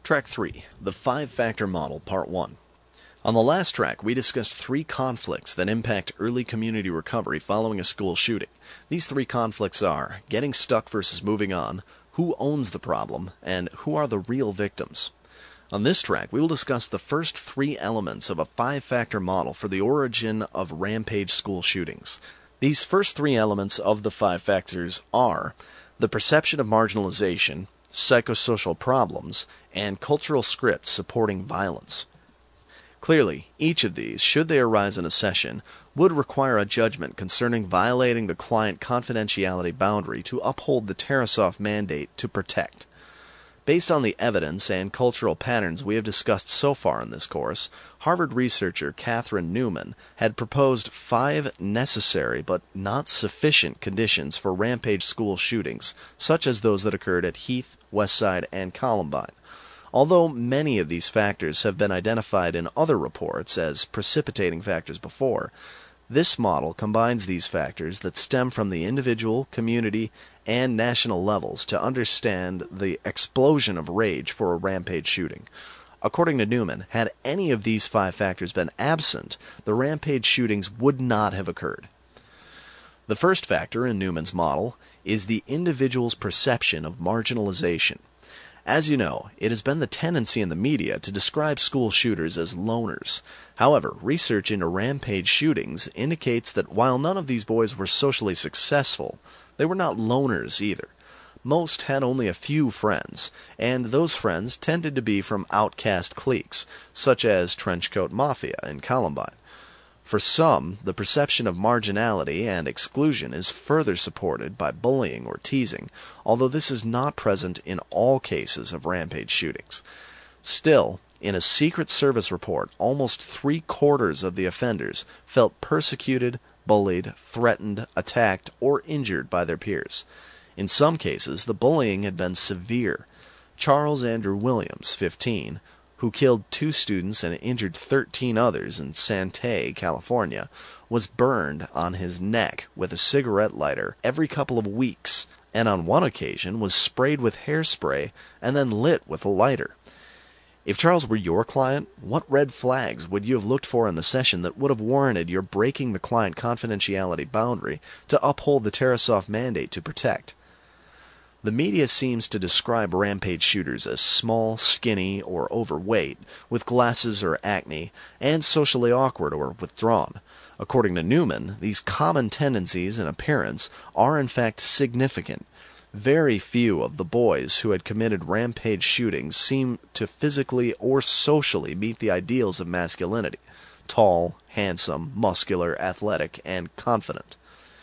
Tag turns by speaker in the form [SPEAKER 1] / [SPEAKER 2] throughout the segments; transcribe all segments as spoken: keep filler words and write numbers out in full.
[SPEAKER 1] Track three, the Five-Factor Model, Part one. On the last track, we discussed three conflicts that impact early community recovery following a school shooting. These three conflicts are getting stuck versus moving on, who owns the problem, and who are the real victims. On this track, we will discuss the first three elements of a five-factor model for the origin of rampage school shootings. These first three elements of the five factors are the perception of marginalization, psychosocial problems, and cultural scripts supporting violence. Clearly, each of these, should they arise in a session, would require a judgment concerning violating the client confidentiality boundary to uphold the Tarasoff mandate to protect. Based on the evidence and cultural patterns we have discussed so far in this course, Harvard researcher Catherine Newman had proposed five necessary but not sufficient conditions for rampage school shootings, such as those that occurred at Heath, Westside, and Columbine. Although many of these factors have been identified in other reports as precipitating factors before, this model combines these factors that stem from the individual, community, and national levels to understand the explosion of rage for a rampage shooting. According to Newman, had any of these five factors been absent, the rampage shootings would not have occurred. The first factor in Newman's model is the individual's perception of marginalization. As you know, it has been the tendency in the media to describe school shooters as loners. However, research into rampage shootings indicates that while none of these boys were socially successful, they were not loners either. Most had only a few friends, and those friends tended to be from outcast cliques, such as Trenchcoat Mafia and Columbine. For some, the perception of marginality and exclusion is further supported by bullying or teasing, although this is not present in all cases of rampage shootings. Still, in a Secret Service report, almost three-quarters of the offenders felt persecuted, bullied, threatened, attacked, or injured by their peers. In some cases, the bullying had been severe. Charles Andrew Williams, fifteen, who killed two students and injured thirteen others in Santee, California, was burned on his neck with a cigarette lighter every couple of weeks, and on one occasion was sprayed with hairspray and then lit with a lighter. If Charles were your client, what red flags would you have looked for in the session that would have warranted your breaking the client confidentiality boundary to uphold the Tarasoff mandate to protect? The media seems to describe rampage shooters as small, skinny, or overweight, with glasses or acne, and socially awkward or withdrawn. According to Newman, these common tendencies in appearance are in fact significant. Very few of the boys who had committed rampage shootings seem to physically or socially meet the ideals of masculinity: tall, handsome, muscular, athletic, and confident.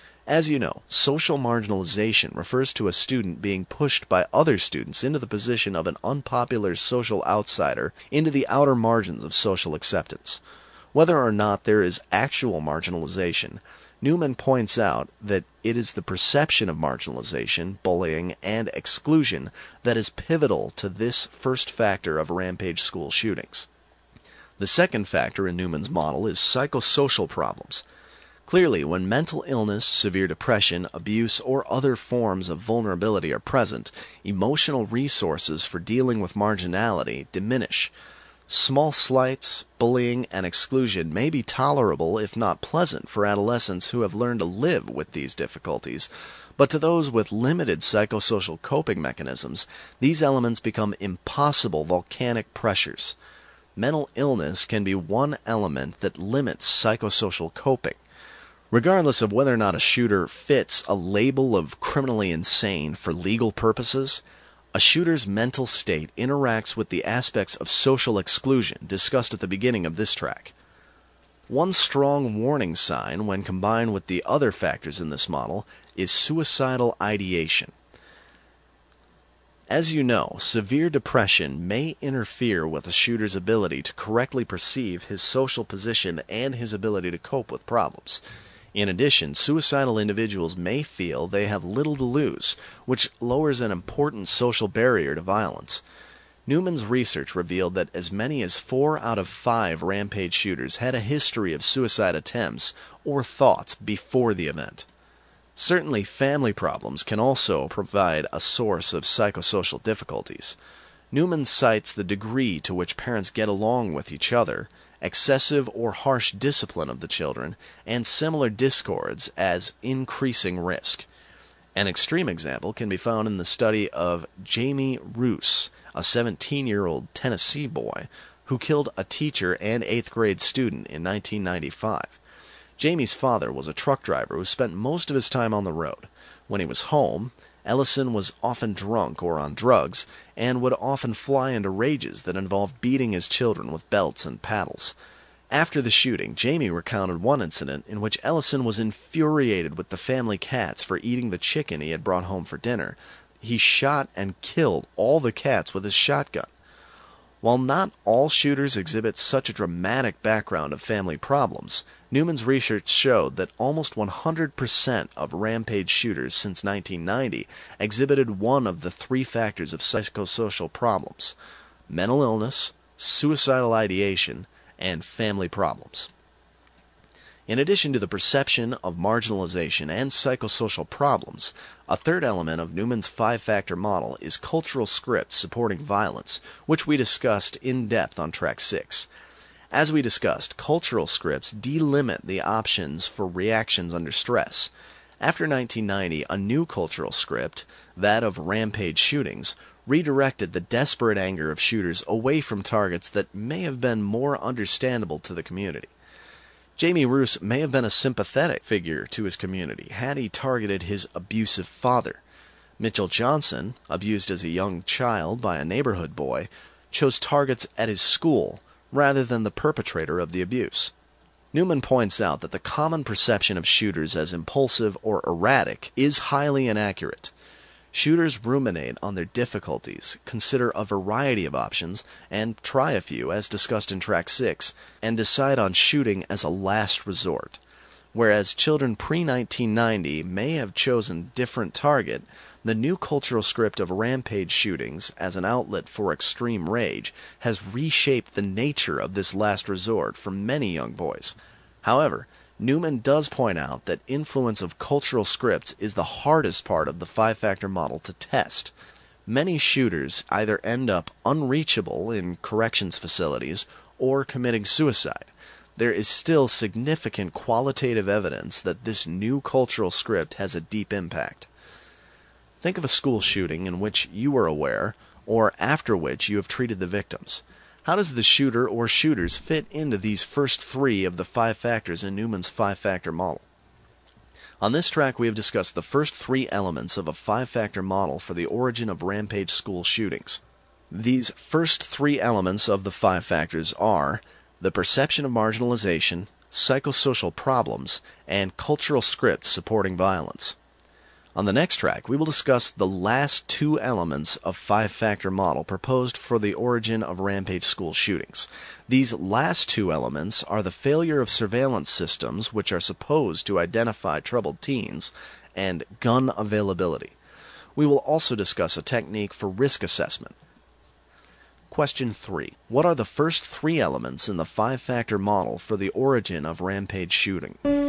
[SPEAKER 1] As you know, social marginalization refers to a student being pushed by other students into the position of an unpopular social outsider into the outer margins of social acceptance. Whether or not there is actual marginalization, Newman points out that it is the perception of marginalization, bullying, and exclusion that is pivotal to this first factor of rampage school shootings. The second factor in Newman's model is psychosocial problems. Clearly, when mental illness, severe depression, abuse, or other forms of vulnerability are present, emotional resources for dealing with marginality diminish. Small slights, bullying, and exclusion may be tolerable if not pleasant for adolescents who have learned to live with these difficulties, but to those with limited psychosocial coping mechanisms, these elements become impossible volcanic pressures. Mental illness can be one element that limits psychosocial coping. Regardless of whether or not a shooter fits a label of criminally insane for legal purposes, a shooter's mental state interacts with the aspects of social exclusion discussed at the beginning of this track. One strong warning sign, when combined with the other factors in this model, is suicidal ideation. As you know, severe depression may interfere with a shooter's ability to correctly perceive his social position and his ability to cope with problems. In addition, suicidal individuals may feel they have little to lose, which lowers an important social barrier to violence. Newman's research revealed that as many as four out of five rampage shooters had a history of suicide attempts or thoughts before the event. Certainly, family problems can also provide a source of psychosocial difficulties. Newman cites the degree to which parents get along with each other, excessive or harsh discipline of the children, and similar discords as increasing risk. An extreme example can be found in the study of Jamie Roos, a seventeen-year-old Tennessee boy who killed a teacher and eighth grade student in nineteen ninety-five. Jamie's father was a truck driver who spent most of his time on the road. When he was home, Ellison was often drunk or on drugs, and would often fly into rages that involved beating his children with belts and paddles. After the shooting, Jamie recounted one incident in which Ellison was infuriated with the family cats for eating the chicken he had brought home for dinner. He shot and killed all the cats with his shotgun. While not all shooters exhibit such a dramatic background of family problems, Newman's research showed that almost one hundred percent of rampage shooters since nineteen ninety exhibited one of the three factors of psychosocial problems: mental illness, suicidal ideation, and family problems. In addition to the perception of marginalization and psychosocial problems, a third element of Newman's five-factor model is cultural scripts supporting violence, which we discussed in depth on track six. As we discussed, cultural scripts delimit the options for reactions under stress. After nineteen ninety, a new cultural script, that of rampage shootings, redirected the desperate anger of shooters away from targets that may have been more understandable to the community. Jamie Roos may have been a sympathetic figure to his community had he targeted his abusive father. Mitchell Johnson, abused as a young child by a neighborhood boy, chose targets at his school rather than the perpetrator of the abuse. Newman points out that the common perception of shooters as impulsive or erratic is highly inaccurate. Shooters ruminate on their difficulties, consider a variety of options, and try a few, as discussed in track six, and decide on shooting as a last resort. Whereas children pre nineteen ninety may have chosen different target, the new cultural script of rampage shootings as an outlet for extreme rage has reshaped the nature of this last resort for many young boys. However, Newman does point out that influence of cultural scripts is the hardest part of the five-factor model to test. Many shooters either end up unreachable in corrections facilities or committing suicide. There is still significant qualitative evidence that this new cultural script has a deep impact. Think of a school shooting in which you were aware, or after which you have treated the victims. How does the shooter or shooters fit into these first three of the five factors in Newman's five-factor model? On this track, we have discussed the first three elements of a five-factor model for the origin of rampage school shootings. These first three elements of the five factors are the perception of marginalization, psychosocial problems, and cultural scripts supporting violence. On the next track, we will discuss the last two elements of five-factor model proposed for the origin of rampage school shootings. These last two elements are the failure of surveillance systems, which are supposed to identify troubled teens, and gun availability. We will also discuss a technique for risk assessment. Question three. What are the first three elements in the five-factor model for the origin of rampage shooting?